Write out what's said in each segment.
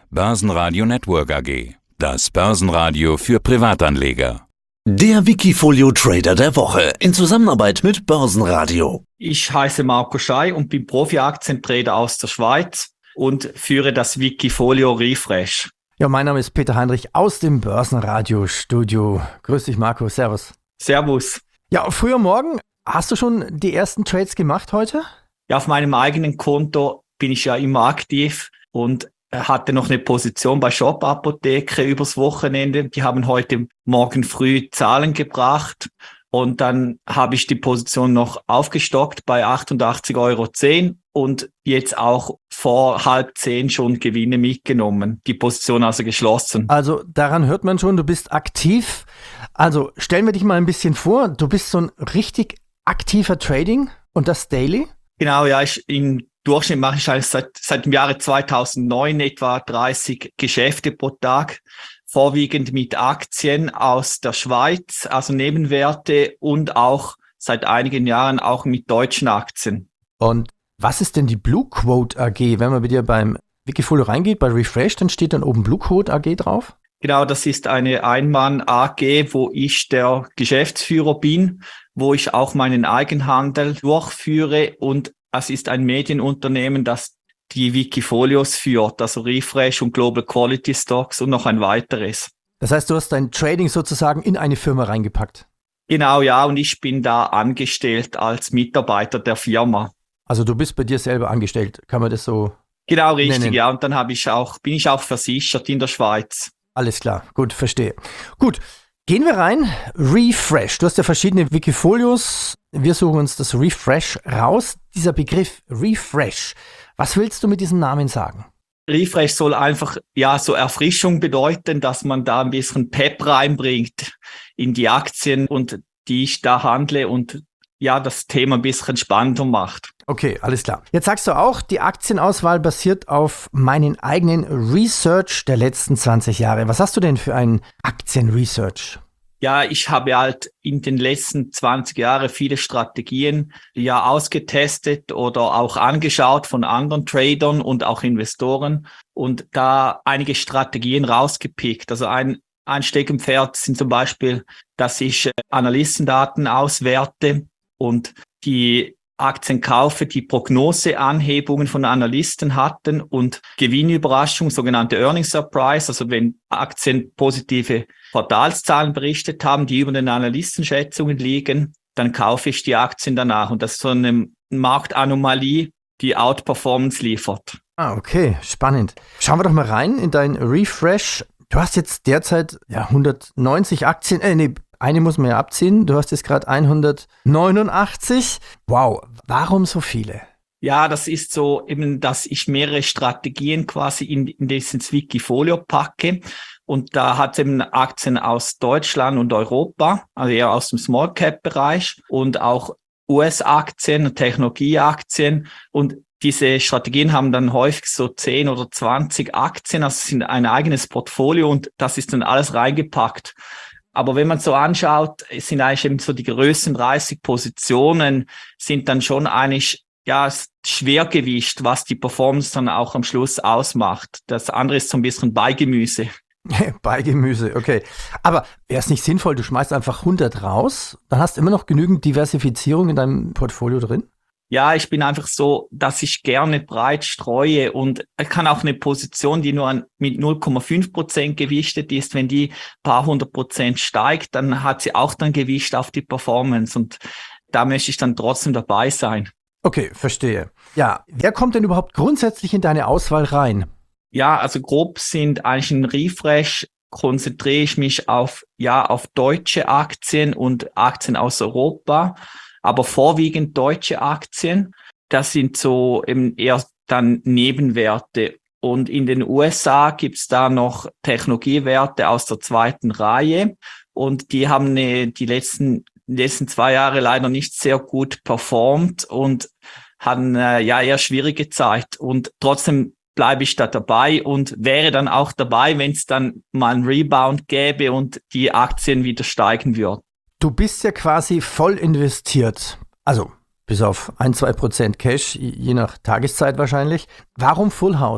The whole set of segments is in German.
Börsenradio Network AG. Das Börsenradio für Privatanleger. Der Wikifolio Trader der Woche in Zusammenarbeit mit Börsenradio. Ich heiße Marco Schey und bin Profi-Aktientrader aus der Schweiz und führe das Wikifolio Refresh. Ja, mein Name ist Peter Heinrich aus dem Börsenradio-Studio. Grüß dich, Marco. Servus. Servus. Ja, früh am Morgen. Hast du schon die ersten Trades gemacht heute? Ja, auf meinem eigenen Konto bin ich ja immer aktiv und hatte noch eine Position bei Shop Apotheke übers Wochenende. Die haben heute Morgen früh Zahlen gebracht und dann habe ich die Position noch aufgestockt bei 88,10 € und jetzt auch vor 9:30 schon Gewinne mitgenommen. Die Position also geschlossen. Also daran hört man schon, du bist aktiv. Also stellen wir dich mal ein bisschen vor, du bist so ein richtig aktiver Trading und das daily? Genau, ja, im Durchschnitt mache ich eigentlich seit dem Jahre 2009 etwa 30 Geschäfte pro Tag, vorwiegend mit Aktien aus der Schweiz, also Nebenwerte und auch seit einigen Jahren auch mit deutschen Aktien. Und was ist denn die Blue Quote AG? Wenn man bei dir beim Wikifolio reingeht, bei Refresh, dann steht dann oben Blue Quote AG drauf? Genau, das ist eine Einmann-AG, wo ich der Geschäftsführer bin, wo ich auch meinen Eigenhandel durchführe und es ist ein Medienunternehmen, das die Wikifolios führt, also Refresh und Global Quality Stocks und noch ein weiteres. Das heißt, du hast dein Trading sozusagen in eine Firma reingepackt? Genau, ja, und ich bin da angestellt als Mitarbeiter der Firma. Also du bist bei dir selber angestellt, kann man das so Genau, richtig, nennen? Ja, und dann bin ich auch versichert in der Schweiz. Alles klar, gut, verstehe. Gut, gehen wir rein. Refresh. Du hast ja verschiedene Wikifolios. Wir suchen uns das Refresh raus. Dieser Begriff Refresh. Was willst du mit diesem Namen sagen? Refresh soll einfach so Erfrischung bedeuten, dass man da ein bisschen Pep reinbringt in die Aktien und die ich da handle und das Thema ein bisschen spannender macht. Okay, alles klar. Jetzt sagst du auch, die Aktienauswahl basiert auf meinen eigenen Research der letzten 20 Jahre. Was hast du denn für ein Aktienresearch? Ja, ich habe halt in den letzten 20 Jahren viele Strategien ausgetestet oder auch angeschaut von anderen Tradern und auch Investoren und da einige Strategien rausgepickt. Also ein Steckenpferd sind zum Beispiel, dass ich Analystendaten auswerte und die Aktien kaufe, die Prognoseanhebungen von Analysten hatten und Gewinnüberraschung, sogenannte Earnings Surprise, also wenn Aktien positive Quartalszahlen berichtet haben, die über den Analystenschätzungen liegen, dann kaufe ich die Aktien danach. Und das ist so eine Marktanomalie, die Outperformance liefert. Okay, spannend. Schauen wir doch mal rein in dein Refresh. Du hast jetzt derzeit 190 Aktien, eine muss man ja abziehen. Du hast jetzt gerade 189. Wow, warum so viele? Ja, das ist so eben, dass ich mehrere Strategien quasi in dieses Wikifolio packe. Und da hat es eben Aktien aus Deutschland und Europa, also eher aus dem Small-Cap-Bereich und auch US-Aktien, Technologieaktien. Und diese Strategien haben dann häufig so 10 oder 20 Aktien, also sind ein eigenes Portfolio und das ist dann alles reingepackt. Aber wenn man so anschaut, es sind eigentlich eben so die größten 30 Positionen, sind dann schon eigentlich Schwergewicht, was die Performance dann auch am Schluss ausmacht. Das andere ist so ein bisschen Beigemüse. Beigemüse, okay. Aber wäre es nicht sinnvoll, du schmeißt einfach 100 raus, dann hast du immer noch genügend Diversifizierung in deinem Portfolio drin? Ja, ich bin einfach so, dass ich gerne breit streue und ich kann auch eine Position, die nur mit 0,5% gewichtet ist, wenn die paar 100% steigt, dann hat sie auch dann Gewicht auf die Performance und da möchte ich dann trotzdem dabei sein. Okay, verstehe. Ja, wer kommt denn überhaupt grundsätzlich in deine Auswahl rein? Ja, also grob sind eigentlich ein Refresh, konzentriere ich mich auf deutsche Aktien und Aktien aus Europa, aber vorwiegend deutsche Aktien. Das sind so eben eher dann Nebenwerte. Und in den USA gibt's da noch Technologiewerte aus der zweiten Reihe und die haben die letzten 2 Jahre leider nicht sehr gut performt und hatten eher schwierige Zeit. Und trotzdem bleibe ich da dabei und wäre dann auch dabei, wenn es dann mal einen Rebound gäbe und die Aktien wieder steigen würden. Du bist ja quasi voll investiert, also bis auf 1-2% Cash, je nach Tageszeit wahrscheinlich. Warum Full House?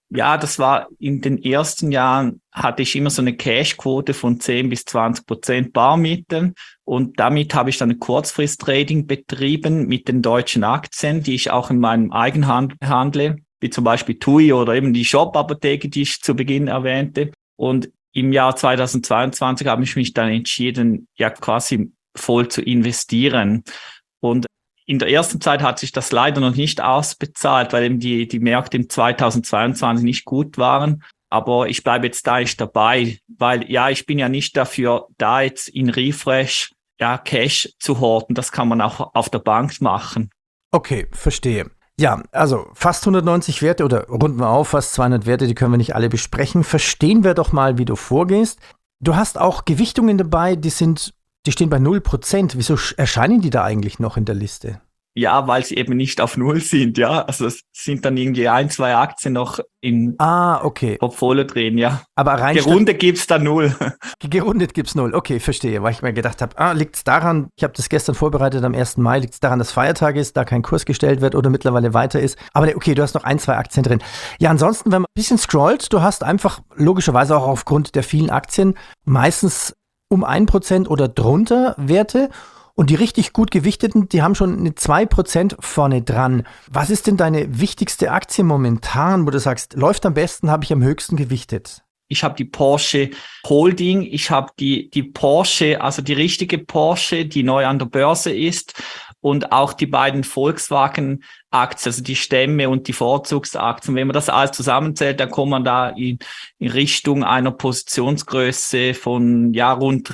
Ja, das war in den ersten Jahren, hatte ich immer so eine Cash-Quote von 10-20% Barmitteln. Und damit habe ich dann ein Kurzfrist-Trading betrieben mit den deutschen Aktien, die ich auch in meinem Eigenhandel handle, wie zum Beispiel TUI oder eben die Shop-Apotheke, die ich zu Beginn erwähnte. Und im Jahr 2022 habe ich mich dann entschieden, ja quasi voll zu investieren. Und in der ersten Zeit hat sich das leider noch nicht ausbezahlt, weil eben die Märkte im 2022 nicht gut waren. Aber ich bleibe jetzt da nicht dabei, weil ja, ich bin ja nicht dafür da, jetzt in Refresh ja Cash zu horten. Das kann man auch auf der Bank machen. Okay, verstehe. Ja, also fast 190 Werte oder runden wir auf, fast 200 Werte, die können wir nicht alle besprechen. Verstehen wir doch mal, wie du vorgehst. Du hast auch Gewichtungen dabei, die stehen bei 0%. Wieso erscheinen die da eigentlich noch in der Liste? Ja, weil sie eben nicht auf Null sind, ja. Also es sind dann irgendwie 1-2 Aktien noch im okay. Portfolio drin, ja. Aber rein gerundet gibt's da 0. Gerundet gibt's 0. Okay, verstehe. Weil ich mir gedacht habe, liegt's daran, ich habe das gestern vorbereitet am 1. Mai, liegt's daran, dass Feiertag ist, da kein Kurs gestellt wird oder mittlerweile weiter ist. Aber okay, du hast noch 1-2 Aktien drin. Ja, ansonsten, wenn man ein bisschen scrollt, du hast einfach logischerweise auch aufgrund der vielen Aktien meistens um 1% oder drunter Werte. Und die richtig gut gewichteten, die haben schon eine 2% vorne dran. Was ist denn deine wichtigste Aktie momentan, wo du sagst, läuft am besten, habe ich am höchsten gewichtet? Ich habe die Porsche Holding, ich habe die Porsche, also die richtige Porsche, die neu an der Börse ist, und auch die beiden Volkswagen-Aktien, also die Stämme und die Vorzugsaktien. Wenn man das alles zusammenzählt, dann kommt man da in Richtung einer Positionsgröße von rund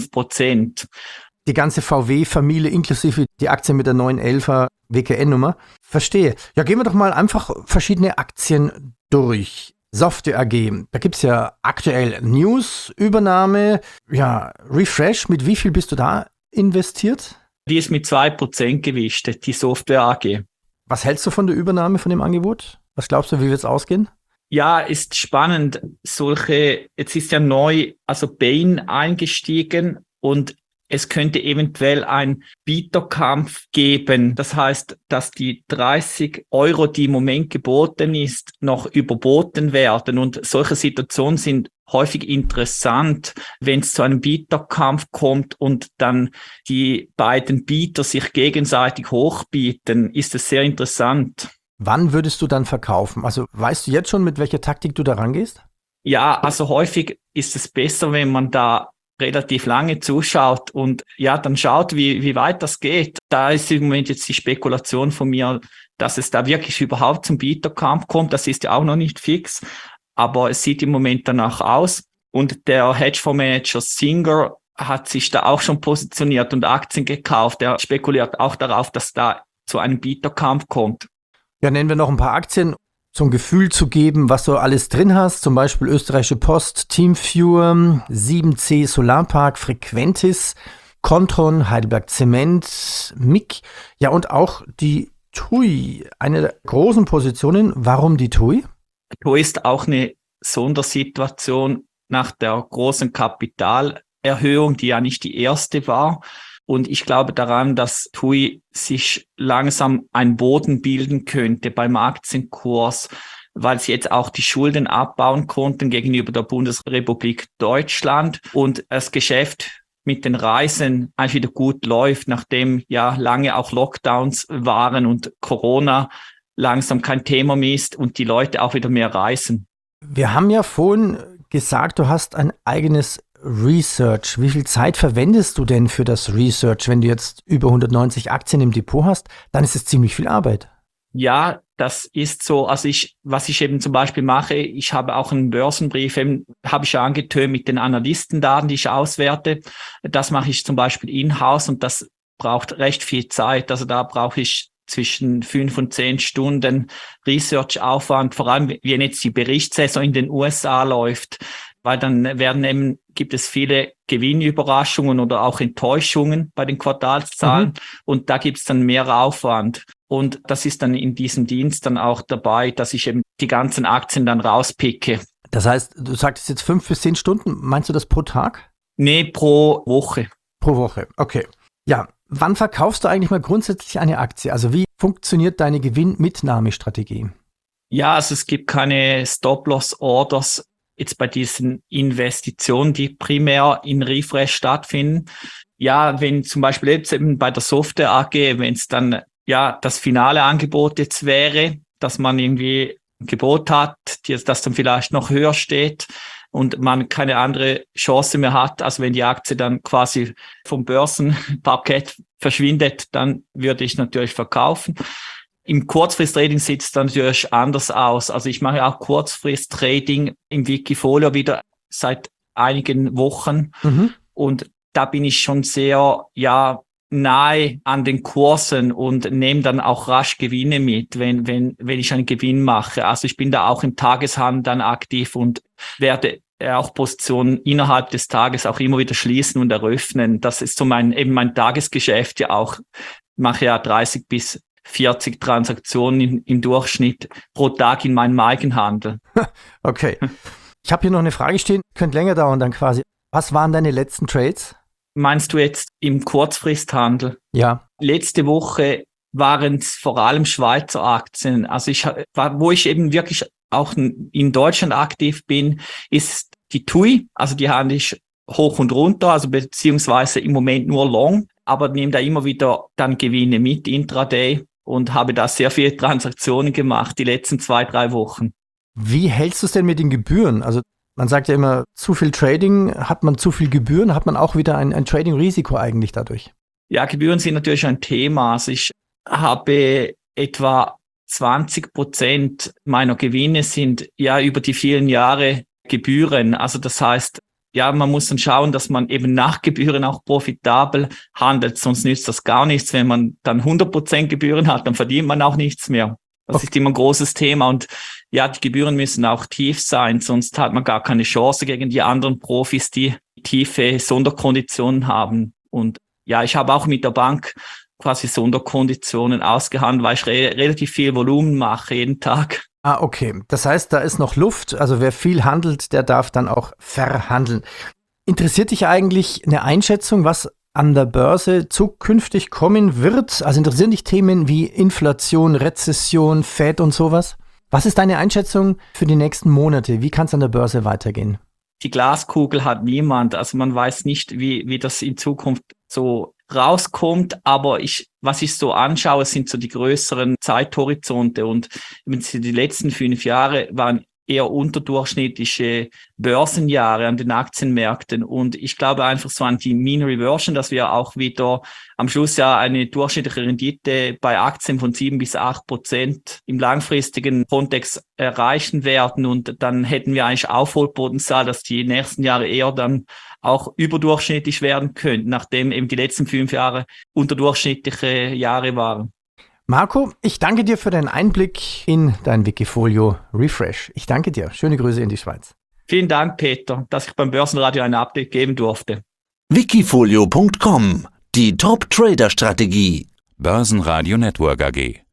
5%. Die ganze VW-Familie inklusive die Aktien mit der 911er WKN-Nummer. Verstehe. Ja, gehen wir doch mal einfach verschiedene Aktien durch. Software AG, da gibt es ja aktuell News, Übernahme, Refresh. Mit wie viel bist du da investiert? Die ist mit 2% gewichtet, die Software AG. Was hältst du von der Übernahme, von dem Angebot? Was glaubst du, wie wird es ausgehen? Ja, ist spannend. Jetzt ist ja neu, also Bain eingestiegen und es könnte eventuell ein Bieterkampf geben. Das heißt, dass die 30 €, die im Moment geboten ist, noch überboten werden. Und solche Situationen sind häufig interessant, wenn es zu einem Bieterkampf kommt und dann die beiden Bieter sich gegenseitig hochbieten, ist es sehr interessant. Wann würdest du dann verkaufen? Also weißt du jetzt schon, mit welcher Taktik du da rangehst? Ja, also häufig ist es besser, wenn man da relativ lange zuschaut und dann schaut, wie weit das geht. Da ist im Moment jetzt die Spekulation von mir, dass es da wirklich überhaupt zum Bieterkampf kommt. Das ist ja auch noch nicht fix, aber es sieht im Moment danach aus. Und der Hedgefondsmanager Singer hat sich da auch schon positioniert und Aktien gekauft. Er spekuliert auch darauf, dass da zu einem Bieterkampf kommt. Ja, nennen wir noch ein paar Aktien, so ein Gefühl zu geben, was du alles drin hast, zum Beispiel Österreichische Post, Teamviewer, 7C Solarpark, Frequentis, Kontron, Heidelberg Zement, MIG, ja und auch die TUI, eine der großen Positionen. Warum die TUI? TUI ist auch eine Sondersituation nach der großen Kapitalerhöhung, die ja nicht die erste war. Und ich glaube daran, dass TUI sich langsam einen Boden bilden könnte beim Aktienkurs, weil sie jetzt auch die Schulden abbauen konnten gegenüber der Bundesrepublik Deutschland und das Geschäft mit den Reisen eigentlich wieder gut läuft, nachdem lange auch Lockdowns waren und Corona langsam kein Thema mehr ist und die Leute auch wieder mehr reisen. Wir haben ja vorhin gesagt, du hast ein eigenes Research. Wie viel Zeit verwendest du denn für das Research? Wenn du jetzt über 190 Aktien im Depot hast, dann ist es ziemlich viel Arbeit. Ja, das ist so. Also was ich eben zum Beispiel mache, ich habe auch einen Börsenbrief, habe ich ja angetönt mit den Analystendaten, die ich auswerte. Das mache ich zum Beispiel in-house und das braucht recht viel Zeit. Also da brauche ich zwischen 5 und 10 Stunden Research-Aufwand, vor allem wenn jetzt die Berichtssaison in den USA läuft, weil dann gibt es viele Gewinnüberraschungen oder auch Enttäuschungen bei den Quartalszahlen und da gibt es dann mehr Aufwand. Und das ist dann in diesem Dienst dann auch dabei, dass ich eben die ganzen Aktien dann rauspicke. Das heißt, du sagtest jetzt 5 bis 10 Stunden, meinst du das pro Tag? Nee, pro Woche. Pro Woche, okay. Ja, wann verkaufst du eigentlich mal grundsätzlich eine Aktie? Also wie funktioniert deine Gewinnmitnahmestrategie? Ja, also es gibt keine Stop-Loss-Orders jetzt bei diesen Investitionen, die primär in Refresh stattfinden. Ja, wenn zum Beispiel jetzt eben bei der Software AG, wenn es dann ja das finale Angebot jetzt wäre, dass man irgendwie ein Gebot hat, das dann vielleicht noch höher steht und man keine andere Chance mehr hat, als wenn die Aktie dann quasi vom Börsenparkett verschwindet, dann würde ich natürlich verkaufen. Im Kurzfrist-Trading sieht es dann natürlich anders aus. Also ich mache auch Kurzfrist-Trading im Wikifolio wieder seit einigen Wochen. Und da bin ich schon sehr, nahe an den Kursen und nehme dann auch rasch Gewinne mit, wenn ich einen Gewinn mache. Also ich bin da auch im Tageshandel dann aktiv und werde auch Positionen innerhalb des Tages auch immer wieder schließen und eröffnen. Das ist so mein Tagesgeschäft ja auch. Ich mache ja 30 bis 40 Transaktionen im Durchschnitt pro Tag in meinem Eigenhandel. Okay. Ich habe hier noch eine Frage stehen, könnte länger dauern dann quasi. Was waren deine letzten Trades? Meinst du jetzt im Kurzfristhandel? Ja. Letzte Woche waren es vor allem Schweizer Aktien. Also wo ich eben wirklich auch in Deutschland aktiv bin, ist die TUI. Also die handle ich hoch und runter, also beziehungsweise im Moment nur long, aber nehme da immer wieder dann Gewinne mit intraday und habe da sehr viele Transaktionen gemacht die letzten 2-3 Wochen. Wie hältst du es denn mit den Gebühren? Also man sagt ja immer, zu viel Trading, hat man zu viel Gebühren, hat man auch wieder ein Trading-Risiko eigentlich dadurch? Ja, Gebühren sind natürlich ein Thema. Also ich habe etwa 20% meiner Gewinne sind ja über die vielen Jahre Gebühren. Also das heißt, ja, man muss dann schauen, dass man eben nach Gebühren auch profitabel handelt, sonst nützt das gar nichts. Wenn man dann 100% Gebühren hat, dann verdient man auch nichts mehr. Das ist immer ein großes Thema und ja, die Gebühren müssen auch tief sein, sonst hat man gar keine Chance gegen die anderen Profis, die tiefe Sonderkonditionen haben. Und ja, ich habe auch mit der Bank quasi Sonderkonditionen ausgehandelt, weil ich relativ viel Volumen mache jeden Tag. Ah, okay. Das heißt, da ist noch Luft. Also wer viel handelt, der darf dann auch verhandeln. Interessiert dich eigentlich eine Einschätzung, was an der Börse zukünftig kommen wird? Also interessieren dich Themen wie Inflation, Rezession, Fed und sowas? Was ist deine Einschätzung für die nächsten Monate? Wie kann es an der Börse weitergehen? Die Glaskugel hat niemand. Also man weiß nicht, wie das in Zukunft so rauskommt. Aber was ich so anschaue, sind so die größeren Zeithorizonte. Und die letzten 5 Jahre waren eher unterdurchschnittliche Börsenjahre an den Aktienmärkten. Und ich glaube einfach so an die Mean Reversion, dass wir auch wieder am Schluss ja eine durchschnittliche Rendite bei Aktien von 7-8% im langfristigen Kontext erreichen werden. Und dann hätten wir eigentlich Aufholpotenzial, dass die nächsten Jahre eher dann auch überdurchschnittlich werden könnten, nachdem eben die letzten 5 Jahre unterdurchschnittliche Jahre waren. Marco, ich danke dir für deinen Einblick in dein Wikifolio Refresh. Ich danke dir. Schöne Grüße in die Schweiz. Vielen Dank, Peter, dass ich beim Börsenradio ein Update geben durfte. Wikifolio.com, die Top-Trader-Strategie. Börsenradio Network AG.